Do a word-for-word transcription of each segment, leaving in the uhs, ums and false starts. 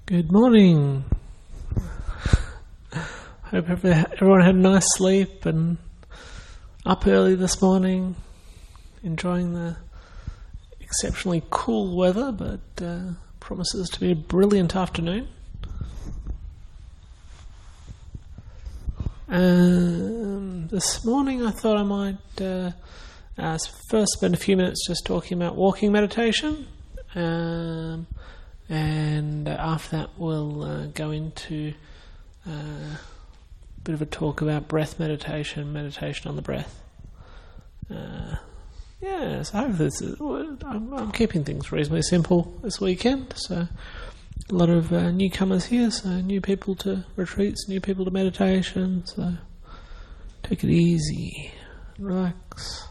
Good morning. Hope everyone had a nice sleep and up early this morning, enjoying the exceptionally cool weather, but uh, promises to be a brilliant afternoon. Um, this morning I thought I might uh, uh, first spend a few minutes just talking about walking meditation. Um, And uh, after that, we'll uh, go into uh, a bit of a talk about breath meditation, meditation on the breath. Uh, yeah, so I hope this is, I'm, I'm keeping things reasonably simple this weekend. So a lot of uh, newcomers here, so new people to retreats, new people to meditation. So take it easy, relax.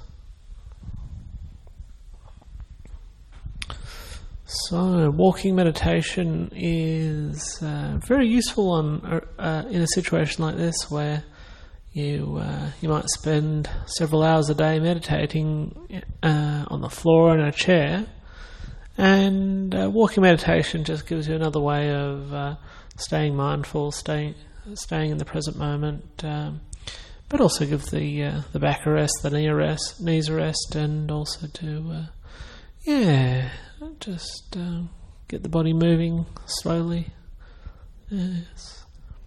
So, walking meditation is uh, very useful on uh, in a situation like this, where you uh, you might spend several hours a day meditating uh, on the floor in a chair, and uh, walking meditation just gives you another way of uh, staying mindful, staying staying in the present moment, um, but also give the uh, the back a rest, the knee a rest, knees a rest, and also to uh, yeah. Just uh, get the body moving slowly. Yes.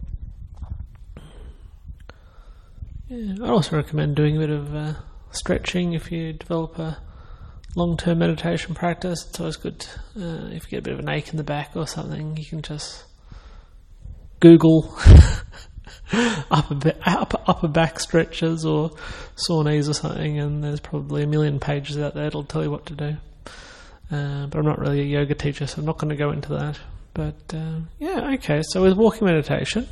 Yeah. I also recommend doing a bit of uh, stretching if you develop a long-term meditation practice. It's always good uh, if you get a bit of an ache in the back or something. You can just Google upper, ba- upper upper back stretches or sore knees or something, and there's probably a million pages out there that'll tell you what to do. Uh, but I'm not really a yoga teacher, so I'm not going to go into that. But uh, yeah, okay. So with walking meditation,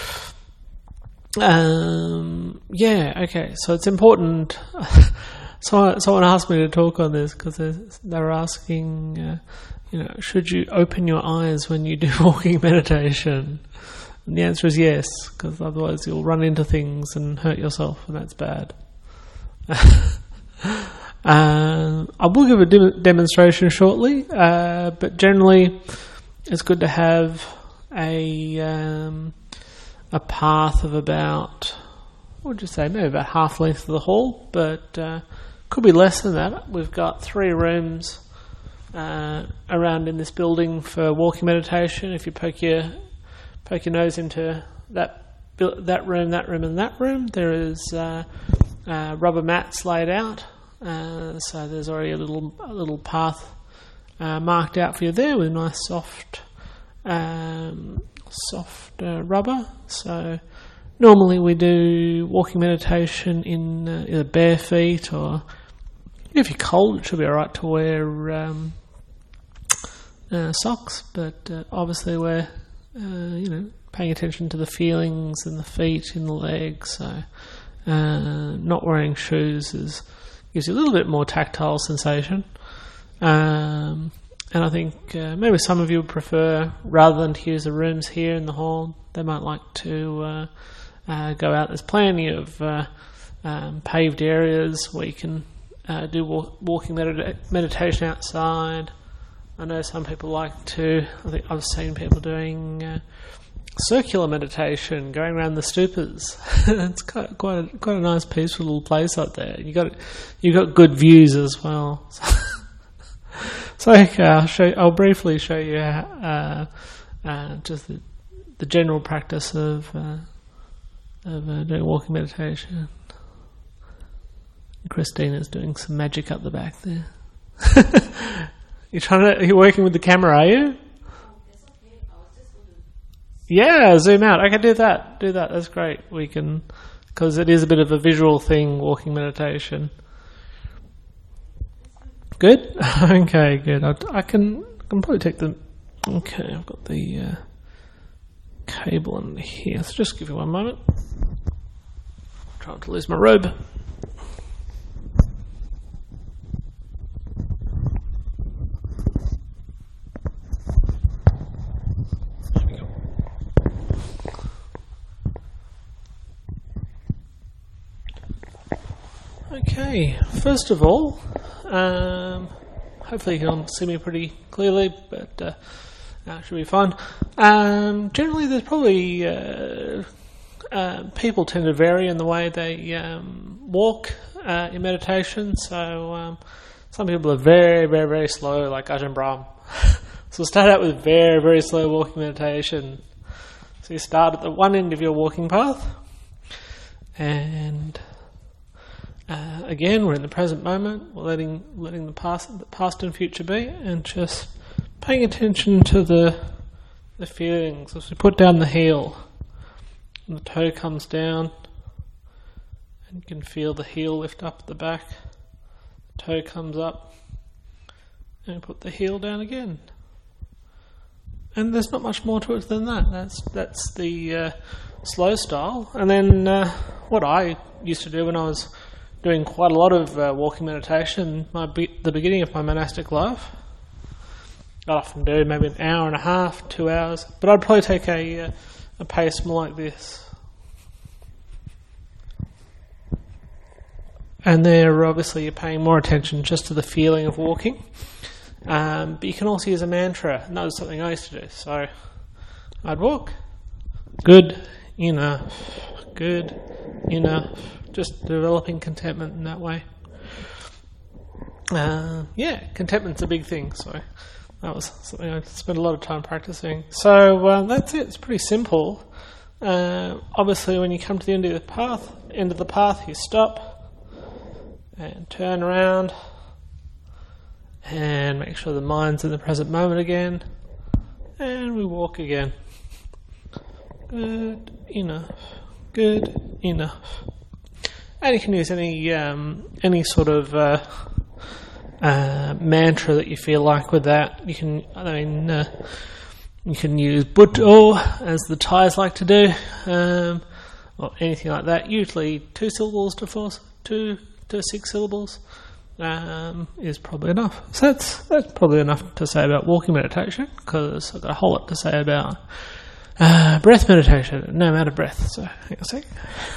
um, yeah, okay. So it's important. someone, someone asked me to talk on this because they were asking, uh, you know, should you open your eyes when you do walking meditation? And the answer is yes, because otherwise you'll run into things and hurt yourself, and that's bad. Uh, I will give a de- demonstration shortly, uh, but generally it's good to have a um, a path of about, what would you say, maybe about half length of the hall, but uh, could be less than that. We've got three rooms uh, around in this building for walking meditation. If you poke your poke your nose into that that room, that room, and that room, there is uh, uh, rubber mats laid out. Uh, so there's already a little a little path uh, marked out for you there with nice soft um, soft uh, rubber. So normally we do walking meditation in uh, either bare feet, or if you're cold it should be alright to wear um, uh, socks, but uh, obviously we're uh, you know paying attention to the feelings in the feet, in the legs, so uh, not wearing shoes is gives you a little bit more tactile sensation. Um, and I think uh, maybe some of you would prefer, rather than to use the rooms here in the hall, they might like to uh, uh, go out. There's plenty of uh, um, paved areas where you can uh, do walk- walking med- meditation outside. I know some people like to, I think I've seen people doing uh, circular meditation, going around the stupas. It's quite quite a, quite a nice, peaceful little place up there. You got you got good views as well. So okay, I'll show. I'll briefly show you uh, uh, just the, the general practice of uh, of uh, doing walking meditation. Christina's doing some magic up the back there. You're trying to. You're working with the camera, are you? Yeah, zoom out. Okay, do that. Do that. That's great. We can, because it is a bit of a visual thing, walking meditation. Good? Okay, good. I, I can I can probably take the... Okay, I've got the uh, cable in here. So just give you one moment. I'm trying to lose my robe. Okay, first of all, um, hopefully you can see me pretty clearly, but uh, That should be fun. Um, generally, there's probably uh, uh, people tend to vary in the way they um, walk uh, in meditation. So um, some people are very, very, very slow, like Ajahn Brahm. So we'll start out with very, very slow walking meditation. So you start at the one end of your walking path, and uh, again, we're in the present moment. We're letting letting the past, the past and future be, and just paying attention to the the feelings. As we put down the heel, and the toe comes down, and you can feel the heel lift up at the back. The toe comes up, and put the heel down again. And there's not much more to it than that. That's that's the uh, slow style. And then uh, what I used to do when I was doing quite a lot of uh, walking meditation, my be- the beginning of my monastic life, I'd often do maybe an hour and a half, two hours, but I'd probably take a, uh, a pace more like this. And there, obviously, you're paying more attention just to the feeling of walking. Um, but you can also use a mantra, and that was something I used to do. So I'd walk, good, enough, good, enough, just developing contentment in that way. Uh, yeah, contentment's a big thing, so that was something I spent a lot of time practicing. So uh, that's it, it's pretty simple. Uh, obviously, when you come to the end of the path, end of the path, you stop and turn around. And make sure the mind's in the present moment again. And we walk again. Good enough. Good enough. And you can use any um, any sort of uh, uh, mantra that you feel like with that. You can, I mean, uh, you can use Butto, as the Thais like to do, um, or anything like that. Usually two syllables to four, two to six syllables. Um, is probably enough. So that's that's probably enough to say about walking meditation, because I've got a whole lot to say about uh, breath meditation. No, I'm out of breath, so hang on a sec.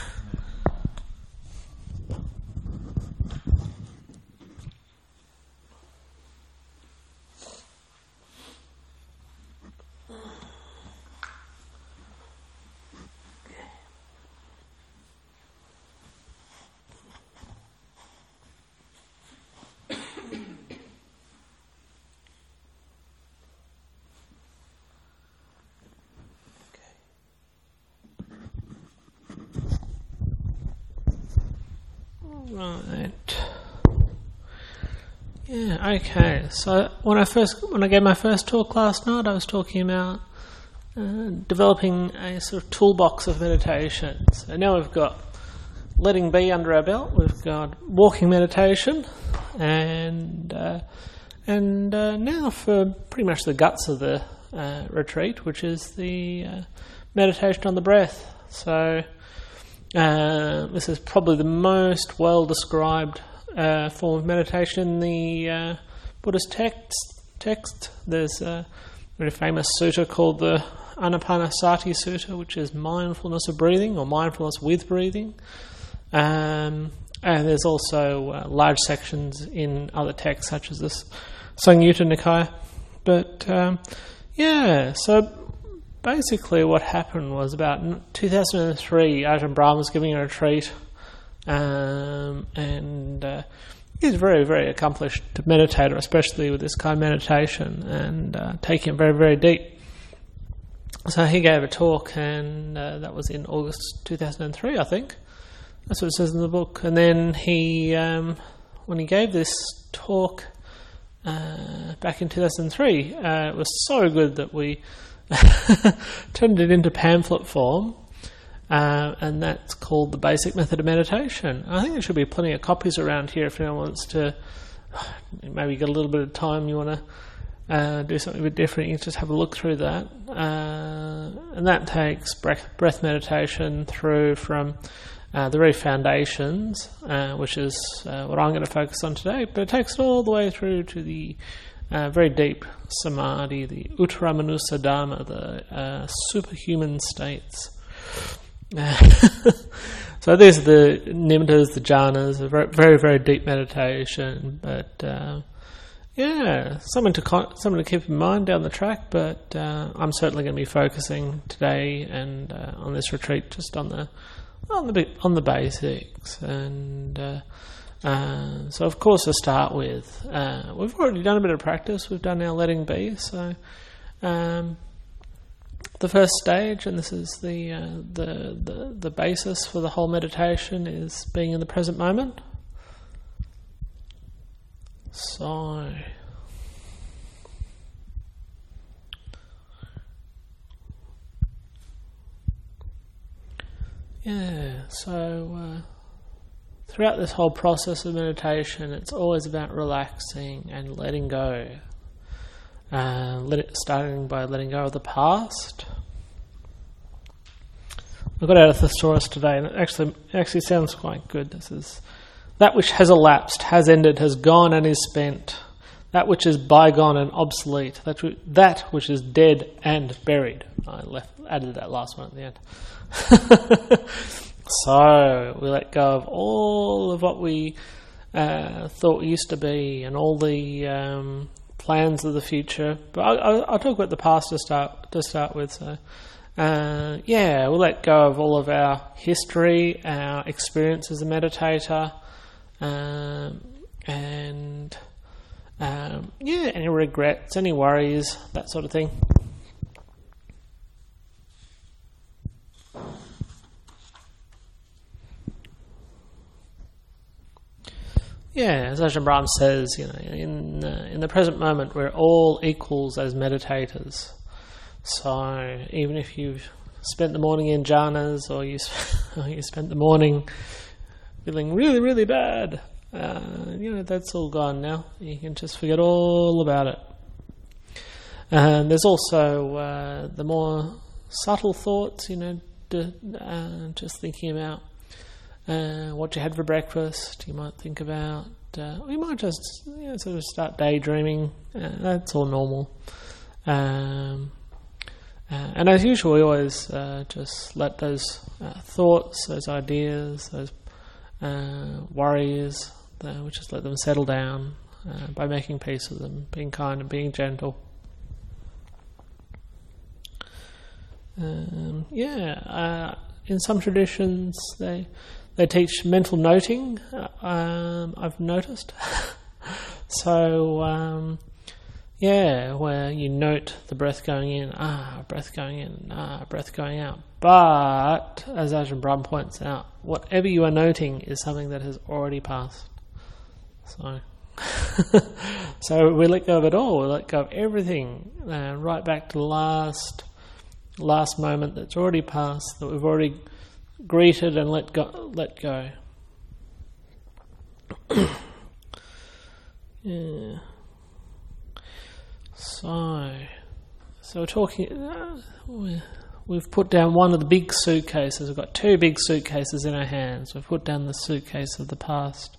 Right. Yeah, okay. So when I first when I gave my first talk last night, I was talking about uh, developing a sort of toolbox of meditations. So now we've got letting be under our belt. We've got walking meditation, and uh, and uh, now for pretty much the guts of the uh, retreat, which is the uh, meditation on the breath. So. Uh, this is probably the most well-described uh, form of meditation in the uh, Buddhist text. text. There's a very famous sutta called the Anapanasati Sutta, which is mindfulness of breathing, or mindfulness with breathing. Um, and there's also uh, large sections in other texts, such as this Samyutta Nikaya. But, um, yeah, so... basically what happened was about two thousand three, Ajahn Brahm was giving a retreat, um, and uh, he's a very, very accomplished meditator, especially with this kind of meditation, and uh, taking it very, very deep. So he gave a talk, and uh, that was in August two thousand three, I think. That's what it says in the book. And then he, um, when he gave this talk uh, back in two thousand three, uh, it was so good that we turned it into pamphlet form, uh, and that's called The Basic Method of Meditation. I think there should be plenty of copies around here if anyone wants to maybe get a little bit of time, you want to uh, do something a bit different, you can just have a look through that. Uh, and that takes breath, breath meditation through from uh, the very foundations, uh, which is uh, what I'm going to focus on today, but it takes it all the way through to the Uh, very deep samadhi, the Uttaramanusa Dharma, the uh, superhuman states. Uh, so these are the nimittas, the jhanas, a very, very, very deep meditation. But uh, yeah, something to con- something to keep in mind down the track. But uh, I'm certainly going to be focusing today and uh, on this retreat just on the on the on the basics. And uh, uh, so, of course, to start with, uh, we've already done a bit of practice. We've done our letting be. So, um, the first stage, and this is the, uh, the the the basis for the whole meditation, is being in the present moment. So, yeah, so uh, throughout this whole process of meditation, it's always about relaxing and letting go. Uh, let it, starting by letting go of the past. I got out of the thesaurus today, and it actually, it actually sounds quite good. This is... That which has elapsed, has ended, has gone and is spent. That which is bygone and obsolete. That which, that which is dead and buried. I left added that last one at the end. So we let go of all of what we uh, thought used to be, and all the um, plans of the future. But I, I, I'll talk about the past to start to start with. So. Uh, yeah, we'll let go of all of our history, our experience as a meditator. Um, and um, yeah, any regrets, any worries, that sort of thing. Yeah, as Ajahn Brahm says, you know, in uh, in the present moment, we're all equals as meditators. So even if you've spent the morning in jhanas, or you or you spent the morning feeling really, really bad, uh, you know, that's all gone now. You can just forget all about it. And there's also uh, the more subtle thoughts, you know, d- uh, just thinking about uh, what you had for breakfast. You might think about, uh, or you might just, you know, sort of start daydreaming. Uh, that's all normal. Um, uh, and as usual, we always uh, just let those uh, thoughts, those ideas, those Uh, worries, uh, we just let them settle down uh, by making peace with them, being kind and being gentle. Um, yeah, uh, in some traditions they they teach mental noting. Uh, um, I've noticed. so um, yeah, where you note the breath going in, ah, breath going in, ah, breath going out. But, as Ajahn Brahm points out, whatever you are noting is something that has already passed. So, so we let go of it all. We let go of everything, uh, right back to the last, last moment that's already passed, that we've already greeted and let go. Let go. Yeah. So, so we're talking. Uh, we're, We've put down one of the big suitcases. We've got two big suitcases in our hands. We've put down the suitcase of the past.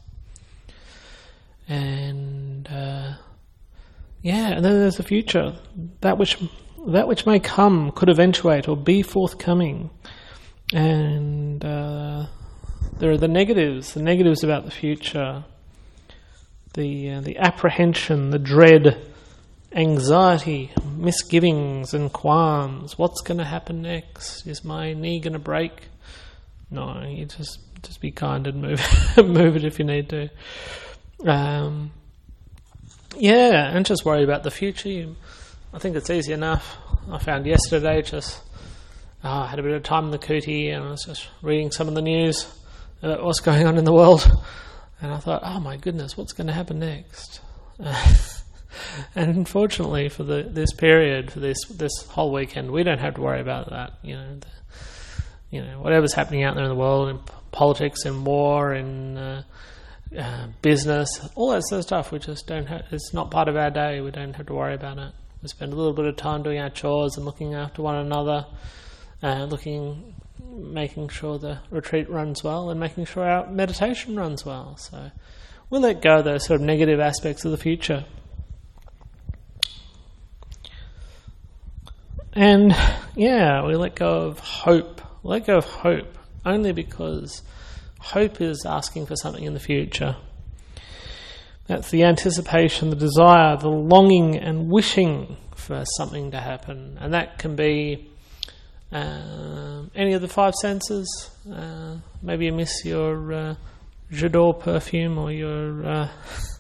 And, uh, yeah, and then there's the future. That which that which may come, could eventuate, or be forthcoming. And uh, there are the negatives, the negatives about the future. The, uh, the apprehension, the dread, anxiety, misgivings and qualms. What's going to happen next? Is my knee going to break? No, you just just be kind and move move it if you need to. Um, yeah, and just worry about the future. You, I think it's easy enough. I found yesterday just oh, I had a bit of time in the cootie and I was just reading some of the news about what's going on in the world, and I thought, oh my goodness, what's going to happen next? Uh, And unfortunately, for the this period, for this this whole weekend, we don't have to worry about that. You know, the, you know, whatever's happening out there in the world, in politics, in war, in uh, uh, business, all that sort of stuff. We just don't have. It's not part of our day. We don't have to worry about it. We spend a little bit of time doing our chores and looking after one another, uh, looking, making sure the retreat runs well, and making sure our meditation runs well. So we'll let go of those sort of negative aspects of the future. And, yeah, we let go of hope. We let go of hope only because hope is asking for something in the future. That's the anticipation, the desire, the longing and wishing for something to happen. And that can be um, any of the five senses. Uh, maybe you miss your uh, J'adore perfume or your uh,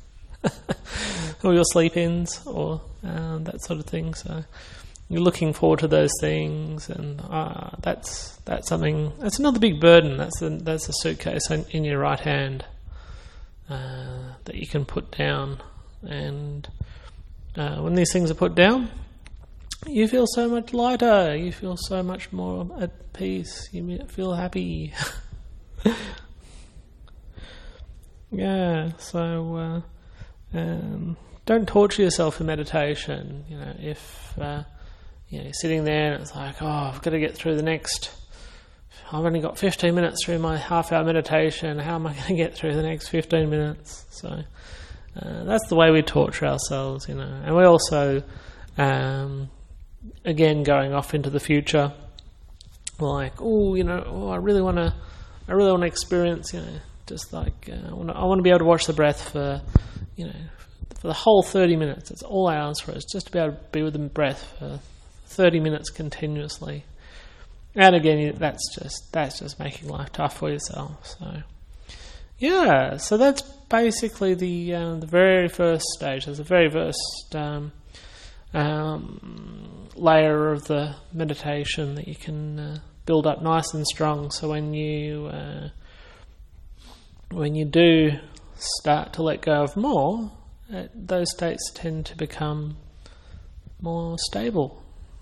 or your sleep-ins or um, that sort of thing. So you're looking forward to those things, and uh, that's that's something. That's another big burden. That's a, that's a suitcase in, in your right hand uh, that you can put down. And uh, when these things are put down, you feel so much lighter. You feel so much more at peace. You feel happy. Yeah. So uh, um, don't torture yourself in meditation. You know, if uh, you know, you're sitting there and it's like, oh, I've got to get through the next, I've only got fifteen minutes through my half-hour meditation, how am I going to get through the next fifteen minutes? So uh, that's the way we torture ourselves, you know. And we also, um, again, going off into the future, like, oh, you know, oh, I really want to, I really want to experience, you know, just like, uh, I want to, I want to be able to watch the breath for, you know, for the whole thirty minutes. It's all I ask for, is just to be able to be with the breath for thirty minutes continuously. And again, that's just that's just making life tough for yourself. So, yeah. So that's basically the uh, the very first stage. There's the very first um, um, layer of the meditation that you can uh, build up nice and strong. So when you uh, when you do start to let go of more, uh, those states tend to become more stable.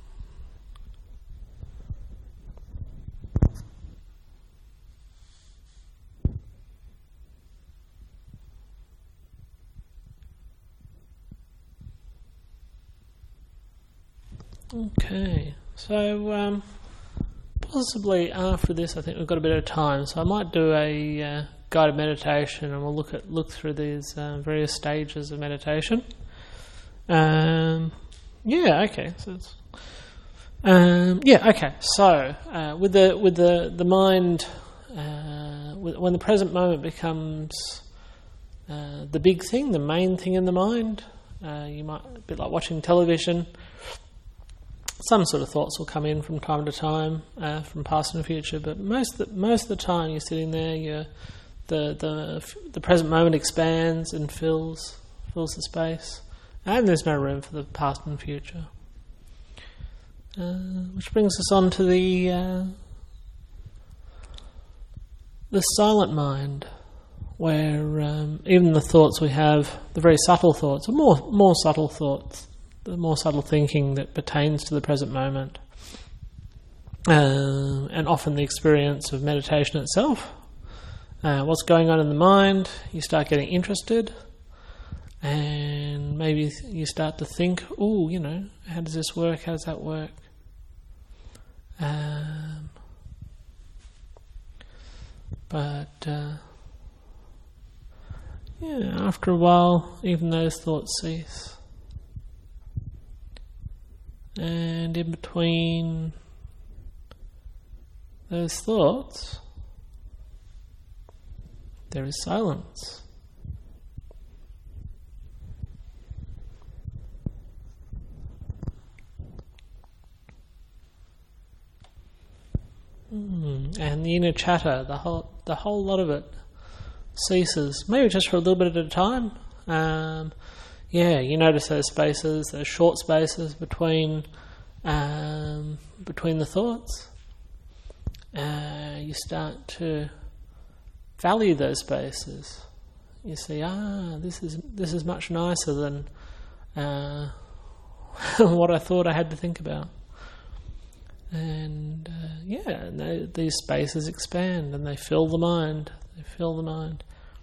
Okay, so um, possibly after this, I think we've got a bit of time, so I might do a uh, guided meditation, and we'll look at look through these uh, various stages of meditation. Um, yeah, okay, so it's, um, yeah, okay. So uh, with the with the the mind, uh, with, when the present moment becomes uh, the big thing, the main thing in the mind, uh, you might a bit like watching television. Some sort of thoughts will come in from time to time, uh, from past and future, but most of the, most of the time you're sitting there, you're, the the the present moment expands and fills fills the space, and there's no room for the past and future. Uh, which brings us on to the uh, the silent mind, where um, even the thoughts we have, the very subtle thoughts, or more more subtle thoughts, the more subtle thinking that pertains to the present moment, uh, and often the experience of meditation itself. Uh, what's going on in the mind, you start getting interested, and maybe you start to think, oh, you know, how does this work, how does that work? Um, but, uh, yeah, after a while, even those thoughts cease. And in between those thoughts, there is silence. Mm. And the inner chatter, the whole the whole lot of it ceases, maybe just for a little bit at a time. Um, Yeah, you notice those spaces, those short spaces between um, between the thoughts. Uh, you start to value those spaces. You see, ah, this is this is much nicer than uh, what I thought I had to think about. And uh, yeah, and they, these spaces expand and they fill the mind. They fill the mind,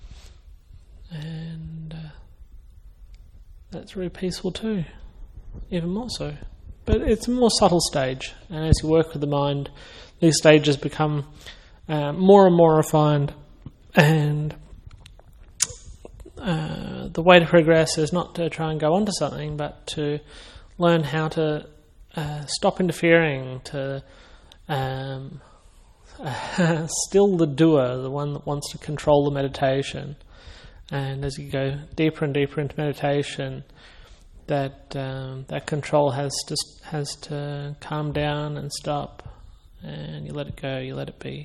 and Uh, that's very peaceful too, even more so. But it's a more subtle stage, and as you work with the mind, these stages become uh, more and more refined, and uh, the way to progress is not to try and go onto something, but to learn how to uh, stop interfering, to um, uh, still the doer, the one that wants to control the meditation, And as you go deeper and deeper into meditation, that um, that control has to has to calm down and stop, and you let it go, you let it be.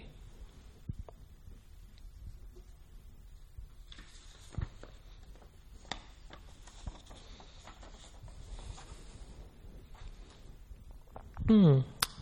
Hmm.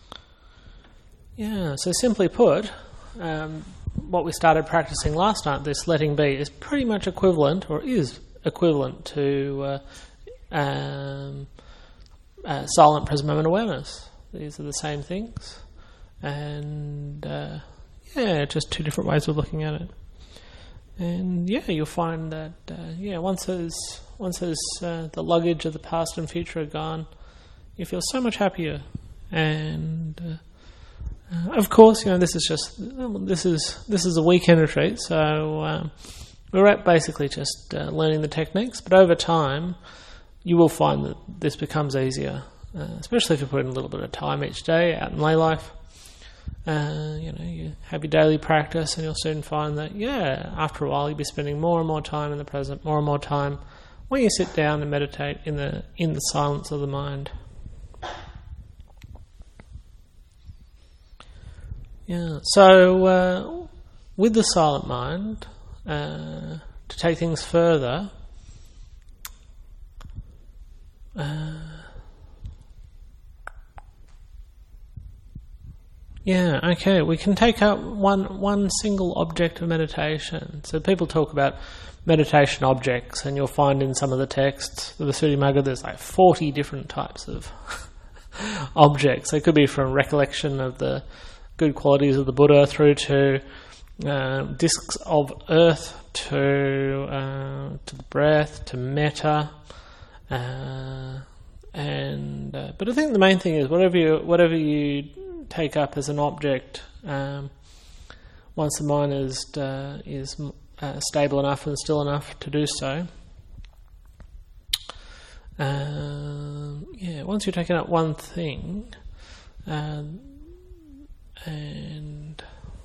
Yeah, so simply put, um, what we started practicing last night, this letting be, is pretty much equivalent, or is equivalent to uh, um, uh, silent present moment awareness. These are the same things, and uh, yeah, just two different ways of looking at it. And yeah, you'll find that uh, yeah, once those once those uh, the luggage of the past and future are gone, you feel so much happier. And uh, uh, of course, you know, this is just this is this is a weekend retreat, so um, we're at basically just uh, learning the techniques. But over time, you will find that this becomes easier, uh, especially if you put in a little bit of time each day out in lay life. Uh, you know, you have your daily practice, and you'll soon find that yeah, after a while, you'll be spending more and more time in the present, more and more time when you sit down and meditate in the in the silence of the mind. Yeah, so uh, with the silent mind, uh, to take things further, uh, yeah, okay, we can take up one one single object of meditation. So people talk about meditation objects, and you'll find in some of the texts, the Visuddhimagga, there's like forty different types of objects. They could be from recollection of the good qualities of the Buddha through to uh, discs of earth, to uh, to the breath, to metta, uh, and uh, but I think the main thing is whatever you whatever you take up as an object, um, once the mind is uh, is uh, stable enough and still enough to do so. Uh, yeah, once you've taken up one thing. Uh, And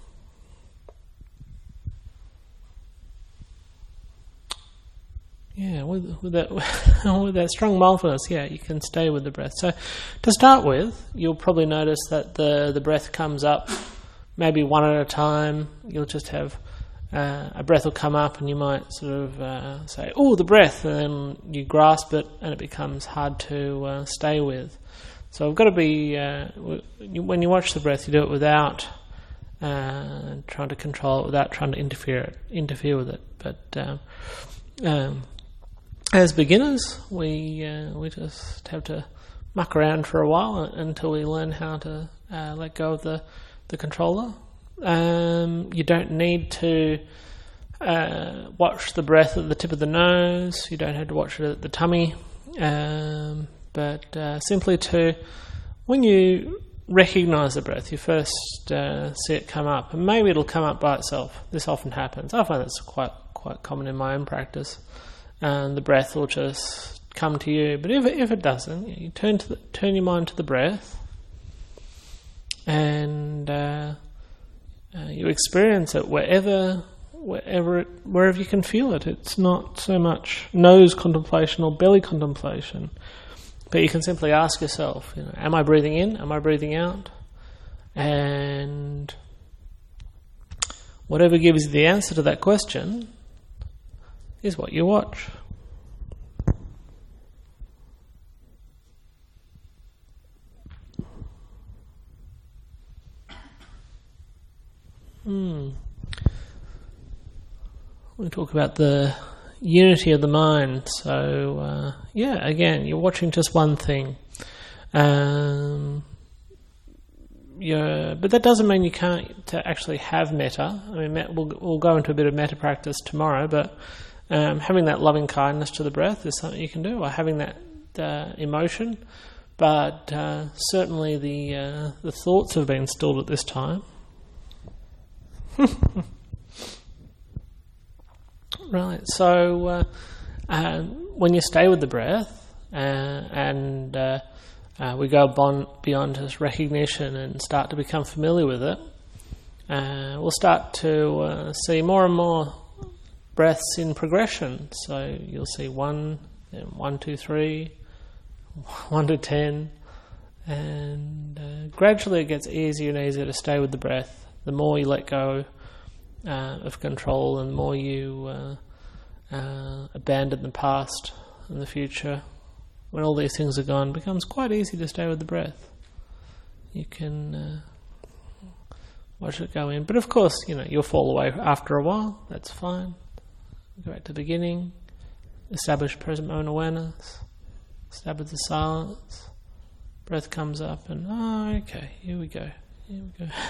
yeah, with, with that with that strong mindfulness, yeah, you can stay with the breath. So, to start with, you'll probably notice that the the breath comes up, maybe one at a time. You'll just have uh, a breath will come up, and you might sort of uh, say, "Oh, the breath," and then you grasp it, and it becomes hard to uh, stay with. So I've got to be, uh, when you watch the breath, you do it without uh, trying to control it, without trying to interfere interfere with it. But um, um, as beginners, we uh, we just have to muck around for a while until we learn how to uh, let go of the, the controller. Um, you don't need to uh, watch the breath at the tip of the nose. You don't have to watch it at the tummy. Um, But uh, simply to, when you recognise the breath, you first uh, see it come up, and maybe it'll come up by itself. This often happens. I find that's quite quite common in my own practice, and the breath will just come to you. But if it, if it doesn't, you turn to the, turn your mind to the breath, and uh, uh, you experience it wherever wherever it, wherever you can feel it. It's not so much nose contemplation or belly contemplation. But you can simply ask yourself, you know, am I breathing in? Am I breathing out? And whatever gives you the answer to that question is what you watch. Hmm. We talk about the unity of the mind. So uh, yeah, again, you're watching just one thing. Um, you're, but that doesn't mean you can't to actually have metta. I mean, we'll we'll go into a bit of metta practice tomorrow, but um, having that loving kindness to the breath is something you can do, or having that uh, emotion. But uh, certainly the uh, the thoughts have been stilled at this time. Right, so uh, uh, when you stay with the breath uh, and uh, uh, we go beyond, beyond just recognition and start to become familiar with it, uh, we'll start to uh, see more and more breaths in progression. So you'll see one, then one, two, three, one to ten, and uh, gradually it gets easier and easier to stay with the breath. The more you let go uh, of control, and the more you uh, uh, abandon the past and the future, when all these things are gone, it becomes quite easy to stay with the breath. You can uh, watch it go in. But of course, you know, you'll fall away after a while. That's fine. Go back to the beginning. Establish present moment awareness. Establish the silence. Breath comes up and, oh, okay, here we go. Here we go.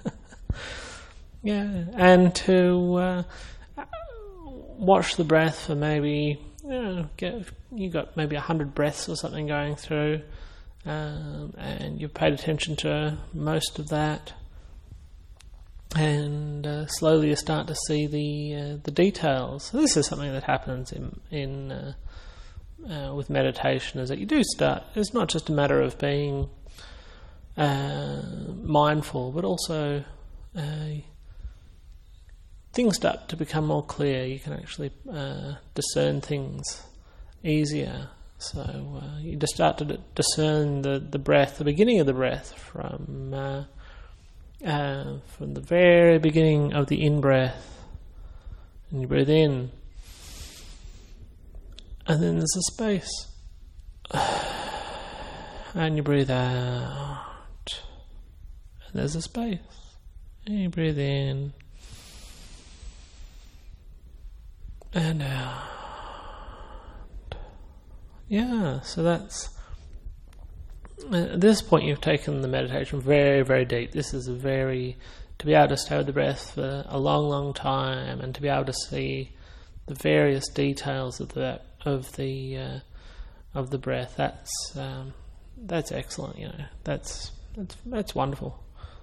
Yeah, and to uh, watch the breath for maybe, you know, get, you got maybe a hundred breaths or something going through, um, and you've paid attention to most of that, and uh, slowly you start to see the uh, the details. And this is something that happens in in uh, uh, with meditation, is that you do start. It's not just a matter of being uh, mindful, but also uh, things start to become more clear. You can actually uh, discern things easier. So uh, you just start to d- discern the, the breath, the beginning of the breath, from uh, uh, from the very beginning of the in-breath. And you breathe in. And then there's a space. And you breathe out. And there's a space. And you breathe in. And out. Yeah, so that's... At this point you've taken the meditation very, very deep. This is a very... To be able to stay with the breath for a long, long time, and to be able to see the various details of the of the uh, of the breath, that's um, that's excellent. You know, that's that's that's wonderful.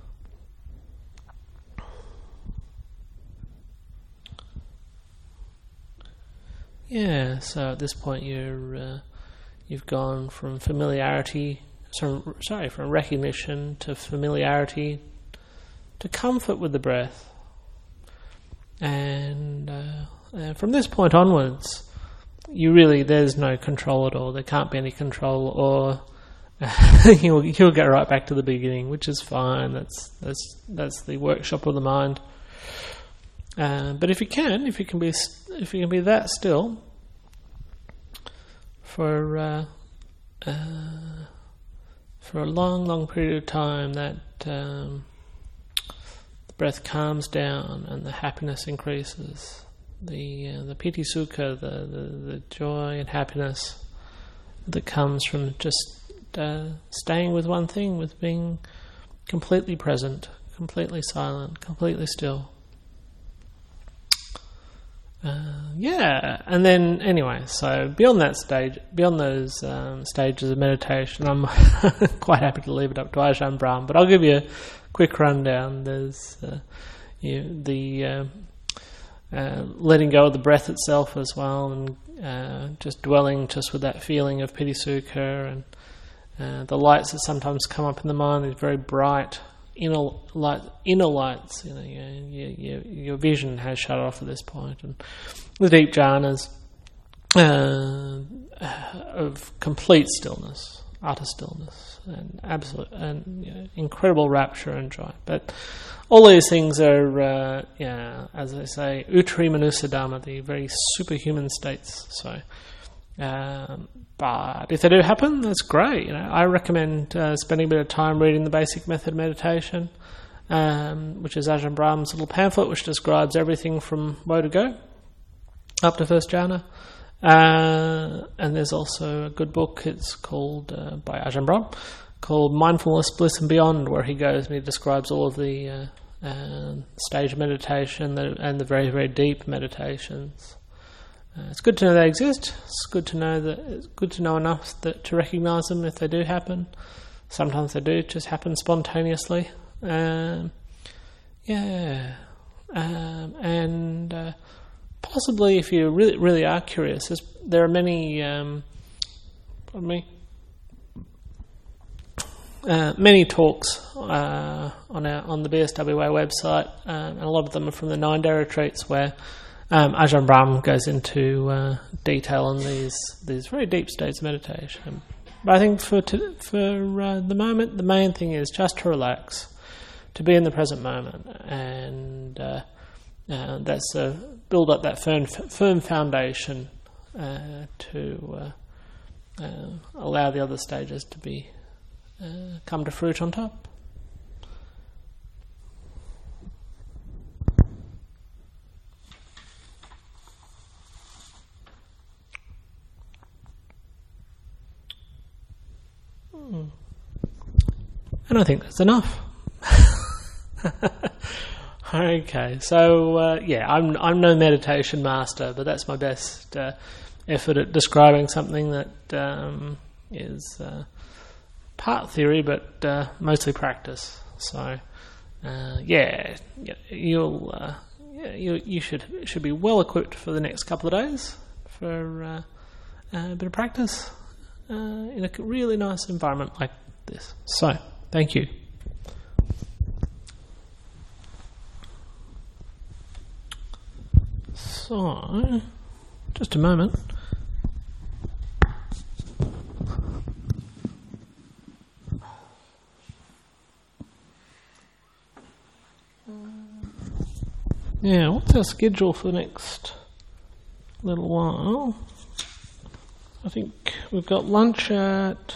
Yeah. So at this point, you're uh, you've gone from familiarity, so, sorry, from recognition to familiarity to comfort with the breath, and, uh, and from this point onwards, you really there's no control at all. There can't be any control, or you'll you'll get right back to the beginning, which is fine. That's that's that's the workshop of the mind. Uh, but if you can, if you can be, if you can be that still for uh, uh, for a long, long period of time, that um, the breath calms down and the happiness increases. The uh, the piti sukha, the, the the joy and happiness that comes from just uh, staying with one thing, with being completely present, completely silent, completely still. Uh, yeah, and then anyway, so beyond that stage, beyond those um, stages of meditation, I'm quite happy to leave it up to Ajahn Brahm, but I'll give you a quick rundown. There's uh, you, the uh, uh, letting go of the breath itself as well, and uh, just dwelling just with that feeling of piti sukha, and uh, the lights that sometimes come up in the mind, these very bright inner light, inner lights. You know, your, your, your vision has shut off at this point, and the deep jhanas uh, of complete stillness, utter stillness, and absolute and you know, incredible rapture and joy. But all these things are, uh, yeah, as I say, utri manusa dhamma, the very superhuman states. So, um, but if they do happen, that's great. You know, I recommend uh, spending a bit of time reading the Basic Method Meditation, um, which is Ajahn Brahm's little pamphlet, which describes everything from woe to go up to first jhana. Uh, and there's also a good book. It's called uh, by Ajahn Brahm, called Mindfulness, Bliss and Beyond, where he goes and he describes all of the uh, uh, stage of meditation the, and the very, very deep meditations. Uh, it's good to know they exist. It's good to know that it's good to know enough that to recognise them if they do happen. Sometimes they do just happen spontaneously. Um, yeah, um, and uh, possibly if you really, really are curious, there are many. Um, pardon me. Uh, many talks uh, on our on the B S W A website, um, and a lot of them are from the nine-day retreats where um, Ajahn Brahm goes into uh, detail on these these very deep states of meditation. But I think for to, for uh, the moment, the main thing is just to relax, to be in the present moment, and uh, uh, that's uh, build up that firm firm foundation uh, to uh, uh, allow the other stages to be uh, come to fruit on top. And I think that's enough. Okay, so uh, yeah, I'm I'm no meditation master, but that's my best uh, effort at describing something that um, is uh, part theory, but uh, mostly practice. So uh, yeah, you'll uh, yeah, you you should should be well equipped for the next couple of days for uh, a bit of practice uh, in a really nice environment like this. So thank you. So, just a moment. Yeah, what's our schedule for the next little while? I think we've got lunch at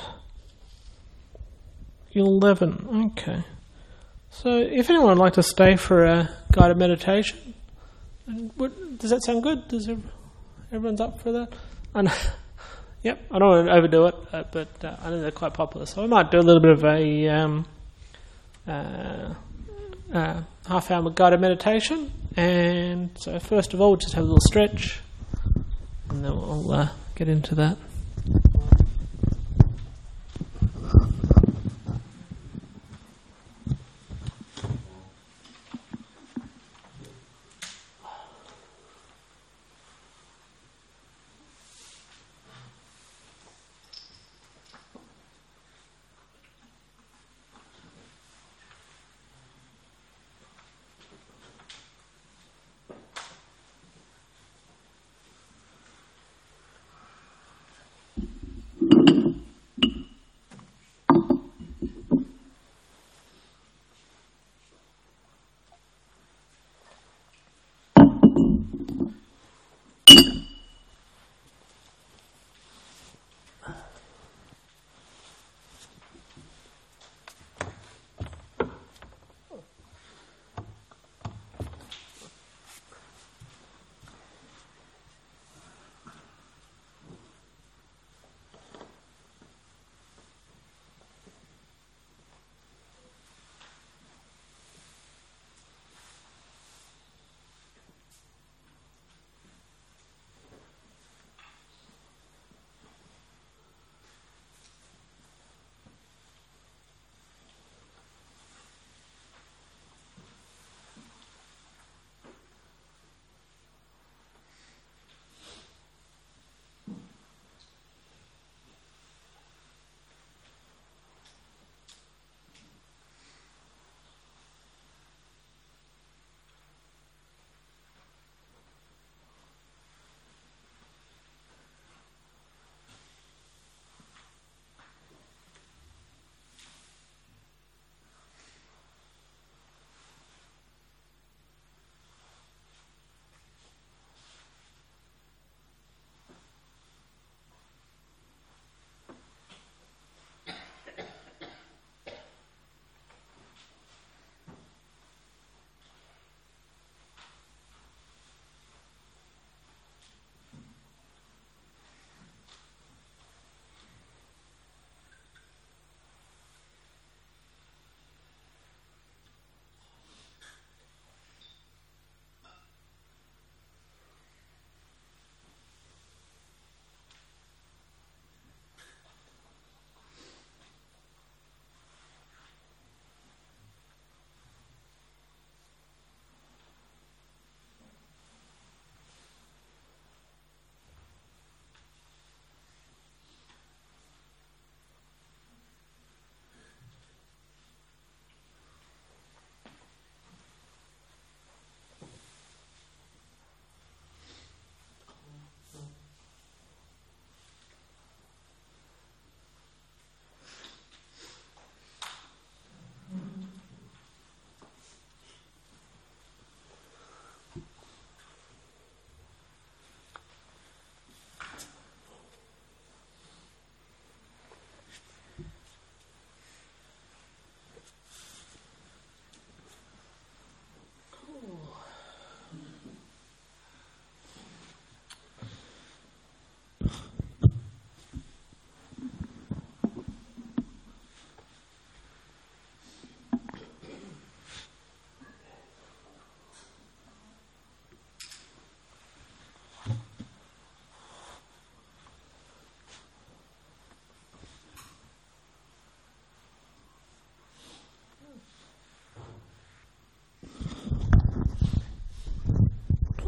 eleven. Okay. So, if anyone would like to stay for a guided meditation, what, does that sound good? Does everyone's up for that? I know, yep, I don't want to overdo it, uh, but uh, I know they're quite popular, so I might do a little bit of a um, uh, uh, half-hour guided meditation. And so, first of all, we'll just have a little stretch, and then we'll uh, get into that.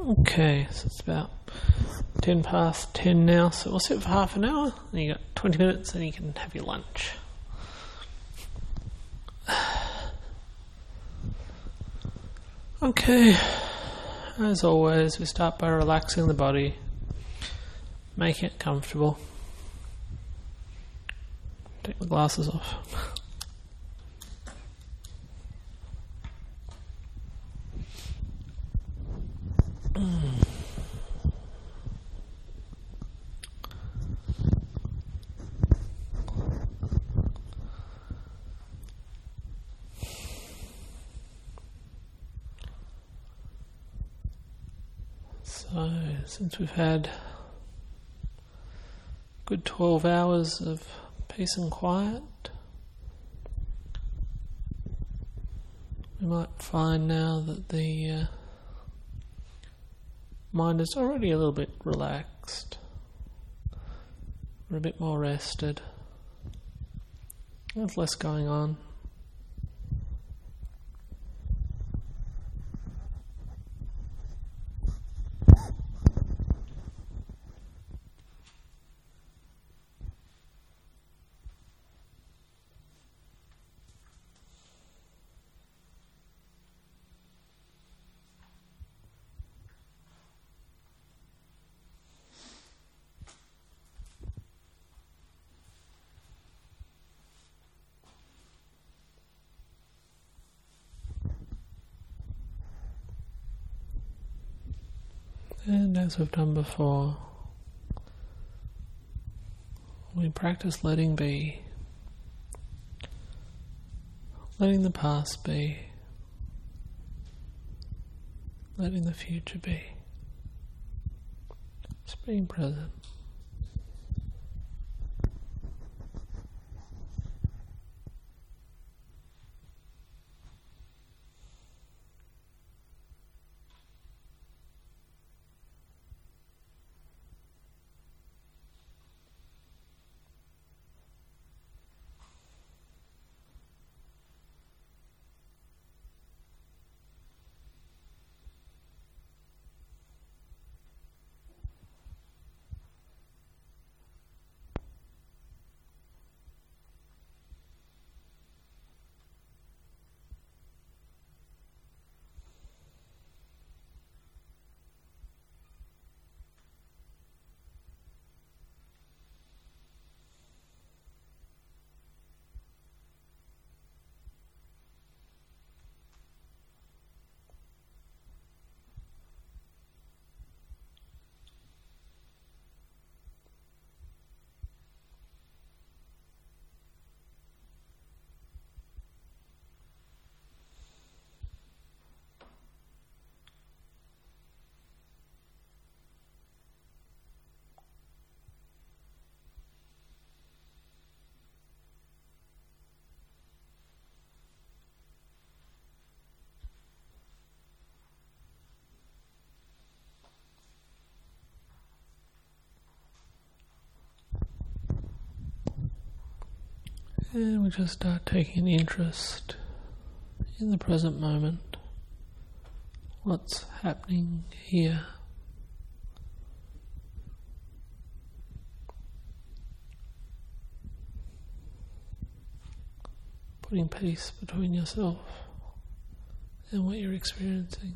Okay, so it's about ten past ten now, so we'll sit for half an hour, and you got twenty minutes, and you can have your lunch. Okay, as always, we start by relaxing the body, making it comfortable. Take my glasses off. So, since we've had a good twelve hours of peace and quiet, we might find now that the uh, mind is already a little bit relaxed. We're a bit more rested. There's less going on. And as we've done before, we practice letting be, letting the past be, letting the future be, just being present. And we just start taking an interest in the present moment. What's happening here? Putting peace between yourself and what you're experiencing.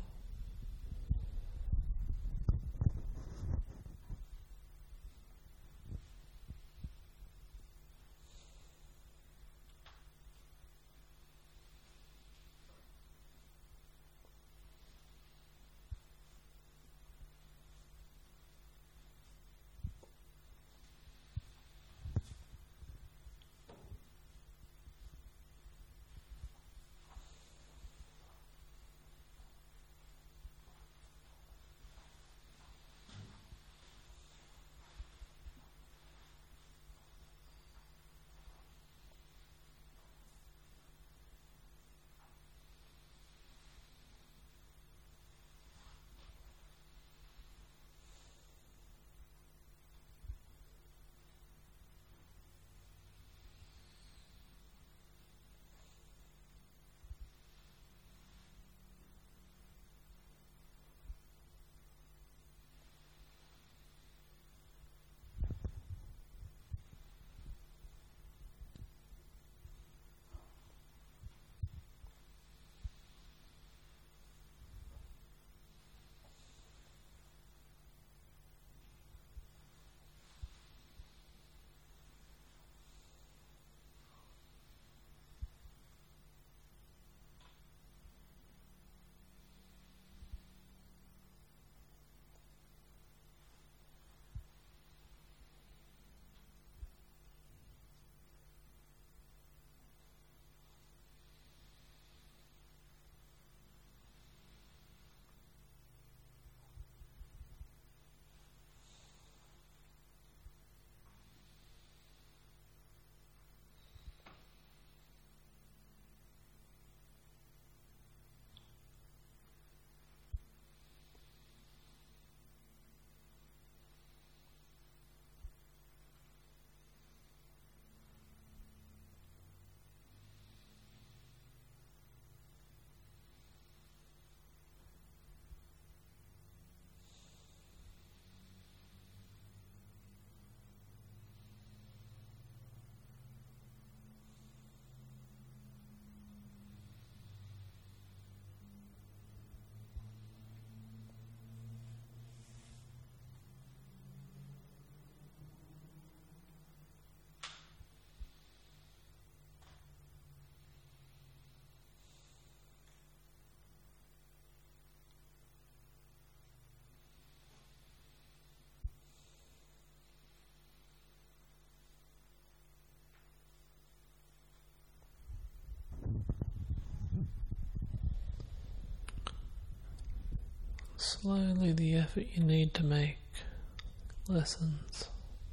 slowly the effort you need to make lessens,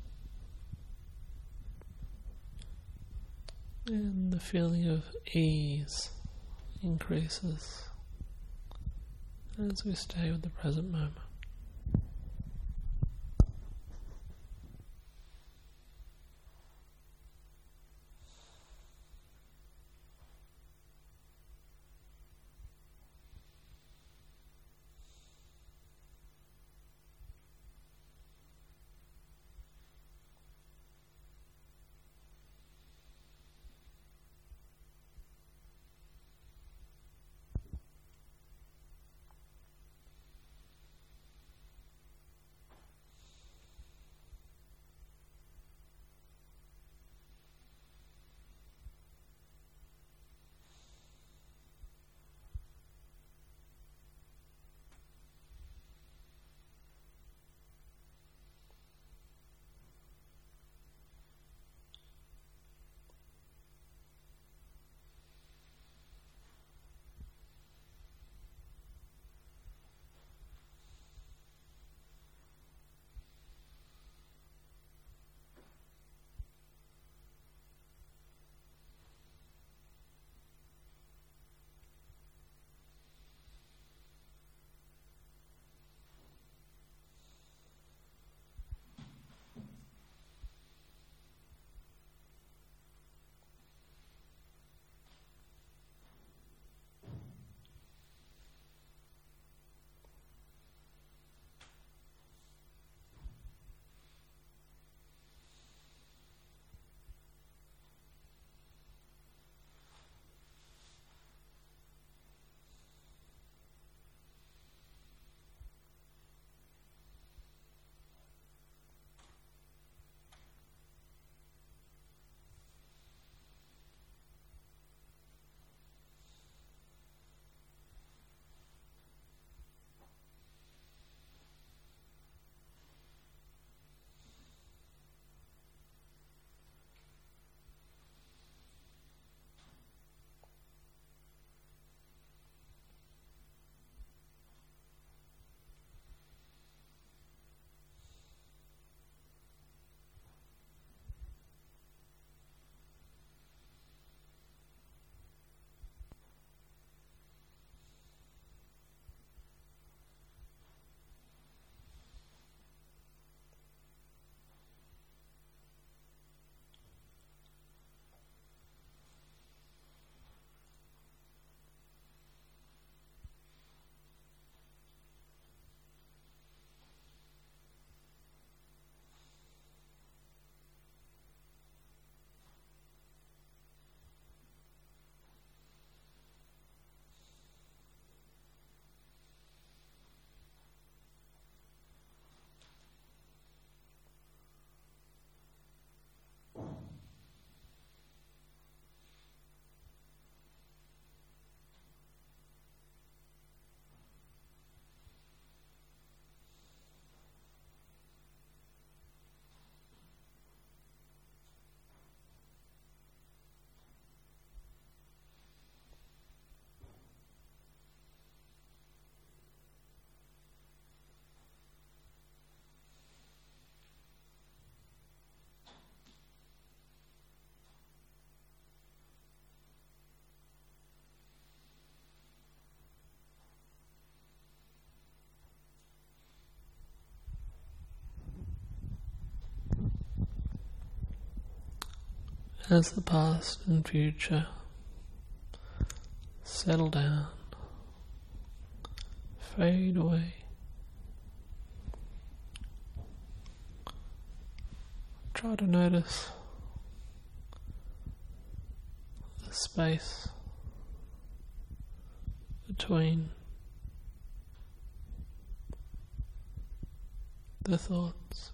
and the feeling of ease increases as we stay with the present moment. As the past and future settle down, fade away, try to notice the space between the thoughts.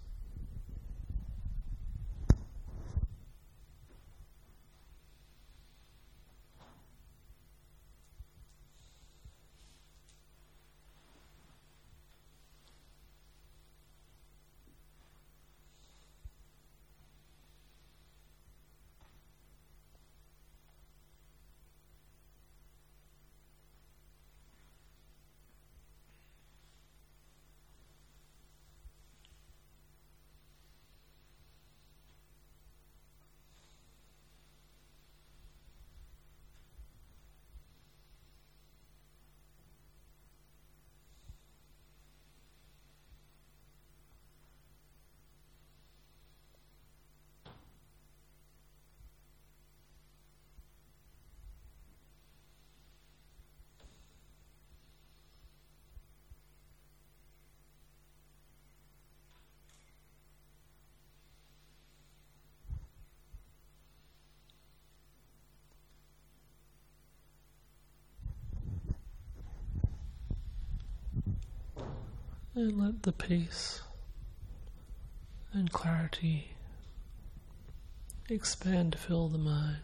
And let the peace and clarity expand to fill the mind.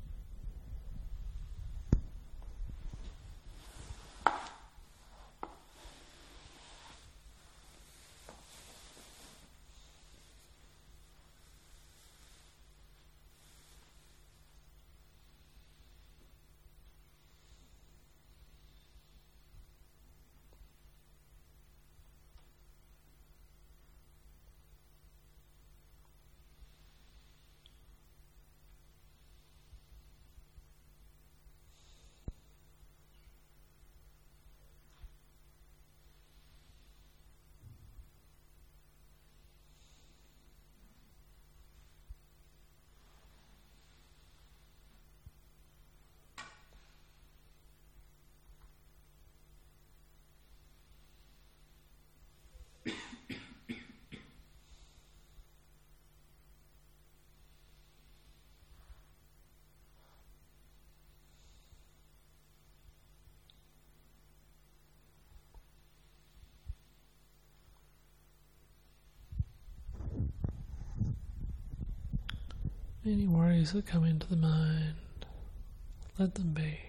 Any worries that come into the mind, let them be.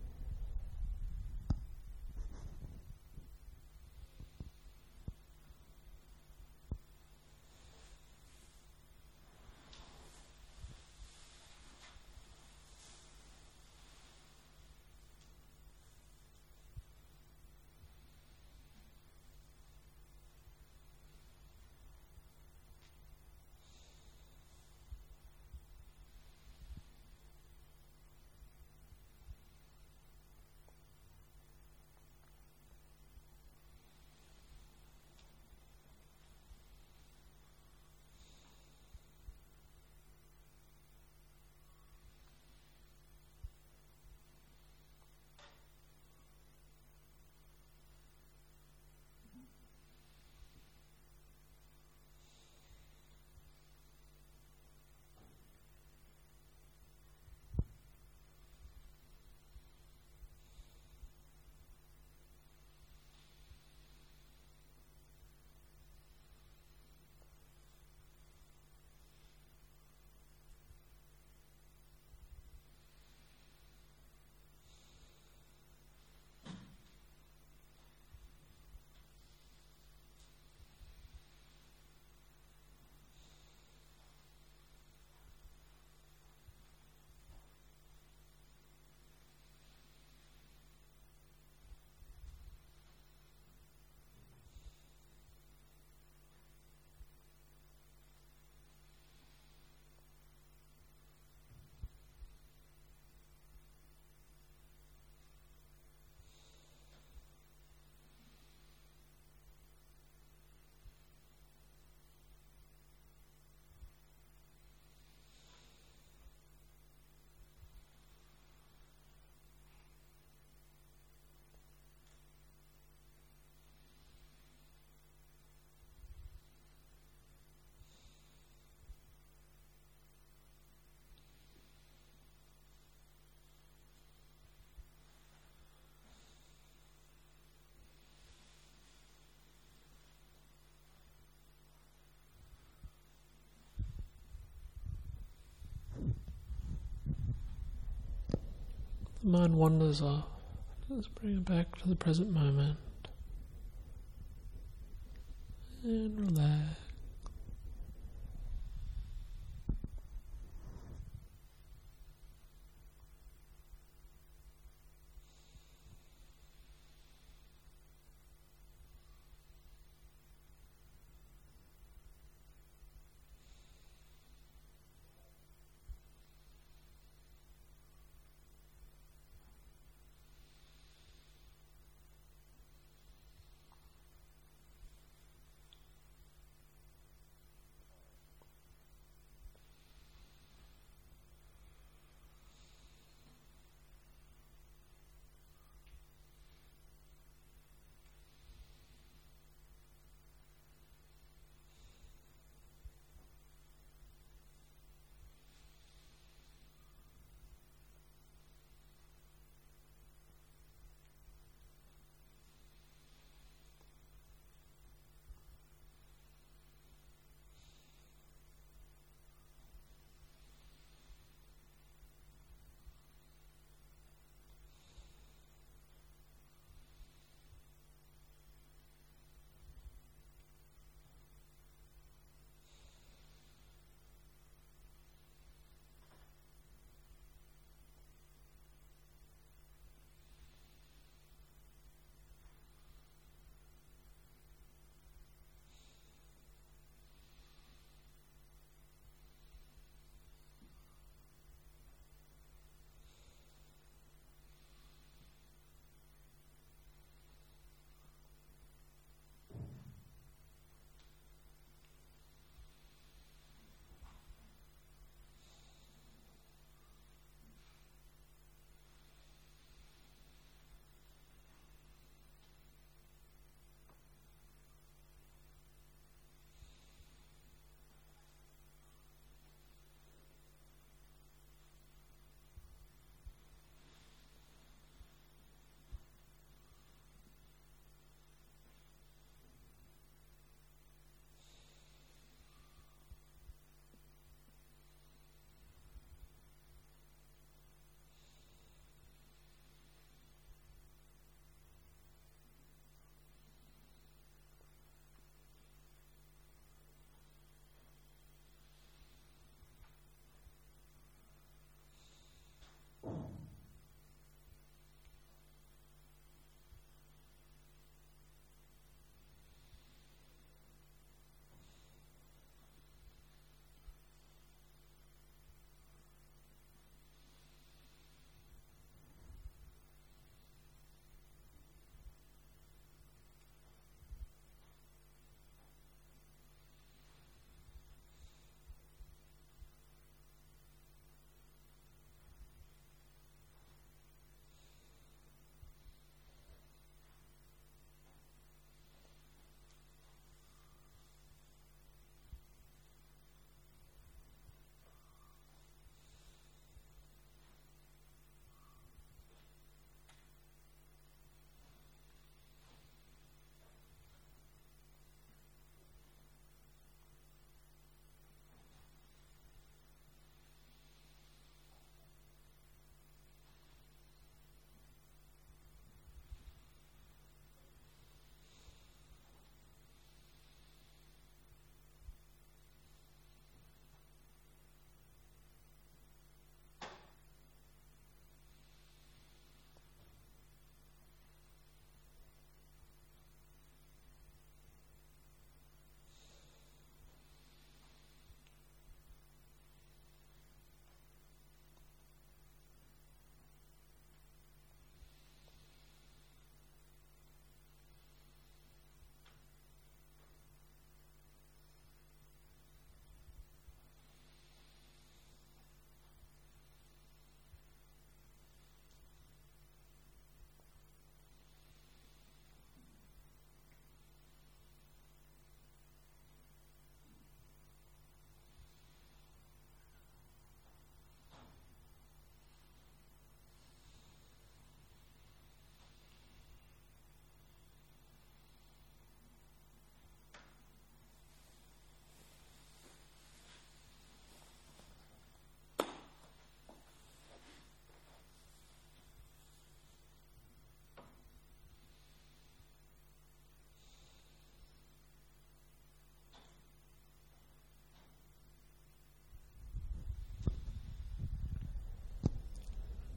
The mind wanders off. Just bring it back to the present moment and relax.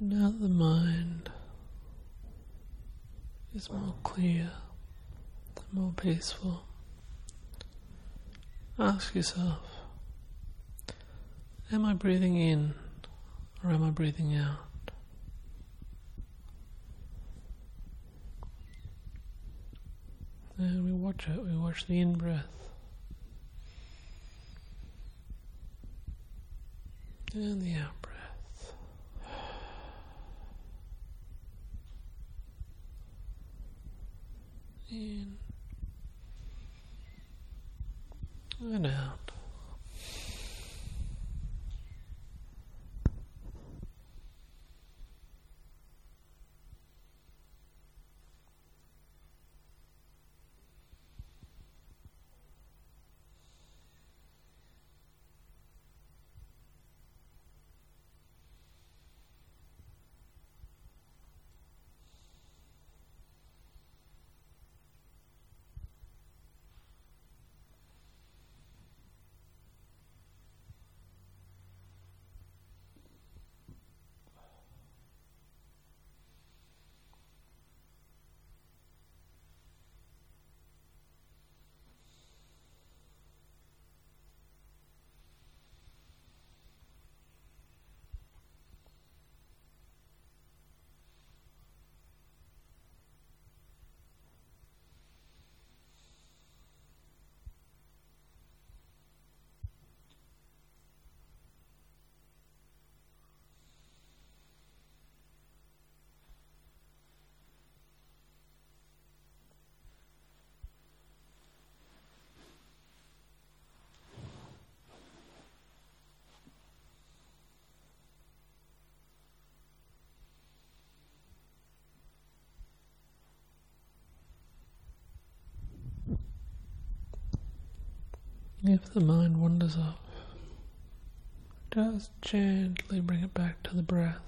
Now that the mind is more clear, more peaceful, ask yourself, am I breathing in or am I breathing out? And we watch it, we watch the in-breath and the out-breath. In and out. If the mind wanders off, just gently bring it back to the breath.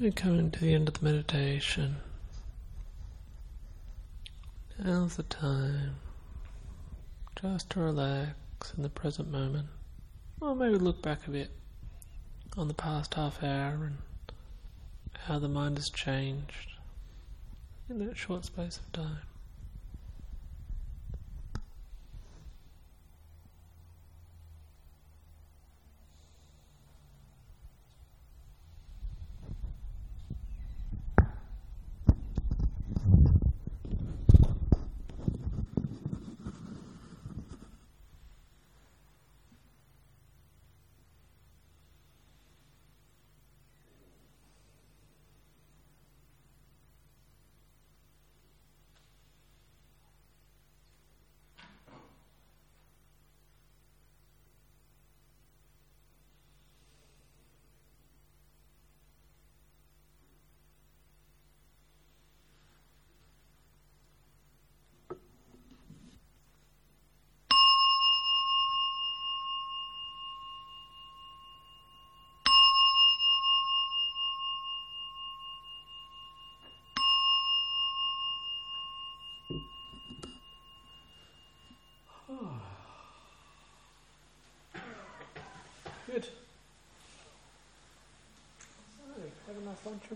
we're coming to the end of the meditation. Now's the time just to relax in the present moment, or maybe look back a bit on the past half hour and how the mind has changed in that short space of time. Good. So, have a nice lunch.